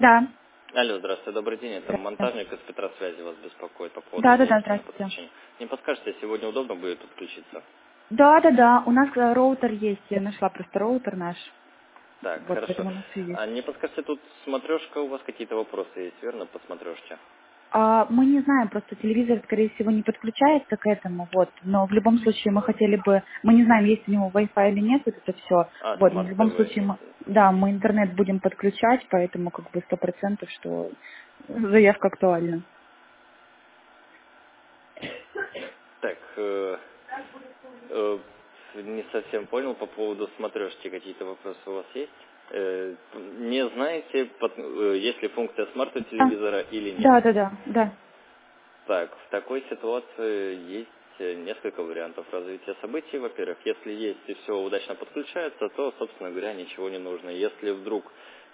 Да. Алло, здравствуйте, добрый день. Это Здравствуйте. монтажник из Петросвязи вас беспокоит по поводу Да, дополнительного здравствуйте. подключения. Не подскажете, сегодня удобно будет подключиться? Да, у нас роутер есть, я нашла просто роутер наш. Так, Вот, хорошо. поэтому у нас все есть. А не подскажете, тут смотрешка, у вас какие-то вопросы есть, верно, по смотрешке? Мы не знаем, просто телевизор, скорее всего, не подключается к этому, вот. Но в любом случае мы хотели бы, мы не знаем, есть у него Wi-Fi или нет, вот это все. А, Вот, но в любом смарт-ТВ случае имеется мы, в виду. да, мы интернет будем подключать, поэтому как бы 100%, что заявка актуальна. Так, не совсем понял по поводу смотрешки, какие-то вопросы у вас есть? Не знаете, есть ли функция смарта Да, телевизора или нет? да. Так, в такой ситуации есть несколько вариантов развития событий. Во-первых, если есть и все удачно подключается, то, собственно говоря, ничего не нужно. Если вдруг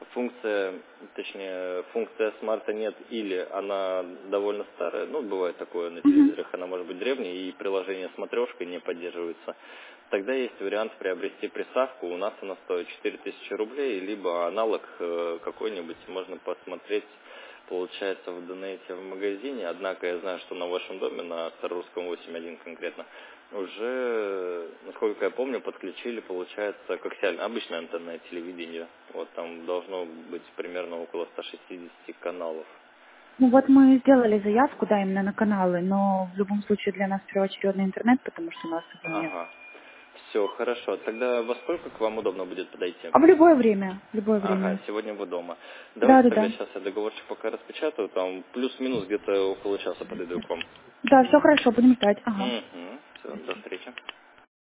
функция смарта нет или она довольно старая, ну, бывает такое на Мгм. телевизорах, она может быть древней и приложение смотрешкой не поддерживается, тогда есть вариант приобрести приставку. У нас она стоит 4000 рублей, либо аналог какой-нибудь можно посмотреть, получается, в Донете в магазине. Однако я знаю, что на вашем доме, на Старорусском 8.1 конкретно, уже, насколько я помню, подключили, получается, коаксиальное, обычное антенное телевидение. Вот там должно быть примерно около 160 каналов. Ну вот мы сделали заявку, да, именно на каналы, но в любом случае для нас первоочередный интернет, потому что у нас его нет. Ага. Все, хорошо. Тогда во сколько к вам удобно будет подойти? А в любое время, Ага, сегодня вы дома. Да, Давайте да, тогда да. сейчас я договорчик пока распечатаю, там плюс-минус где-то около часа подойду к вам. Да, все хорошо, будем ждать. Ага. Угу. Все, до встречи.